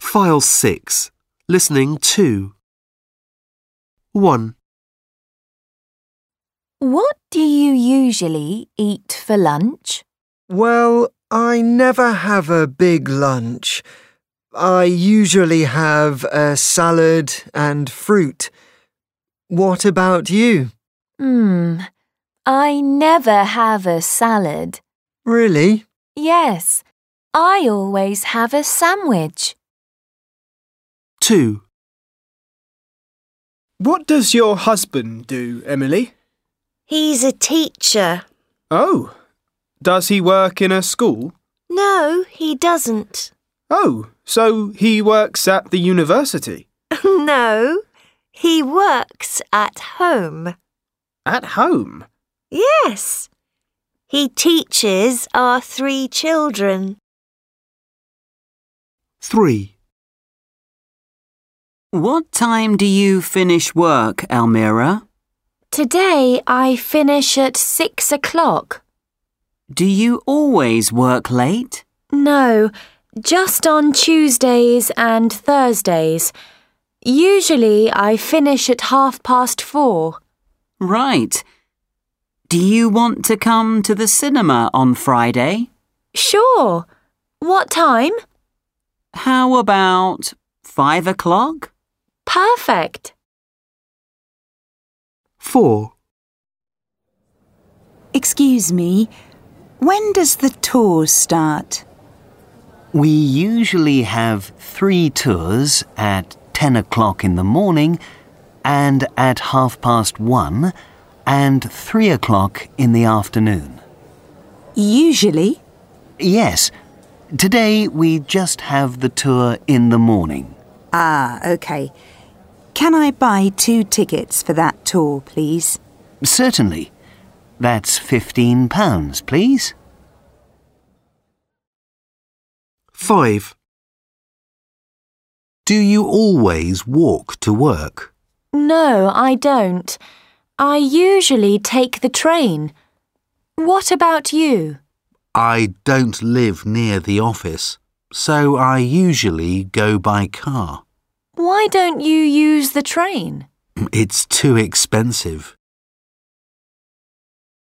File 6. Listening 2. 1. What do you usually eat for lunch? Well, I never have a big lunch. I usually have a salad and fruit. What about you? I never have a salad. Really? Yes, I always have a sandwich. 2. What does your husband do, Emily? He's a teacher. Oh, does he work in a school? No, he doesn't. Oh, so he works at the university? No, he works at home. At home? Yes. He teaches our 3 children. 3. What time do you finish work, Elmira? Today I finish at 6 o'clock. Do you always work late? No, just on Tuesdays and Thursdays. Usually I finish at 4:30. Right. Do you want to come to the cinema on Friday? Sure. What time? How about 5 o'clock? Perfect. 4. Excuse me, when does the tour start? We usually have 3 tours at 10 o'clock in the morning and at 1:30 and 3 o'clock in the afternoon. Usually? Yes. Today we just have the tour in the morning. Ah, OK. Can I buy 2 tickets for that tour, please? Certainly. That's £15, please. 5. Do you always walk to work? No, I don't. I usually take the train. What about you? I don't live near the office, so I usually go by car. Why don't you use the train? It's too expensive.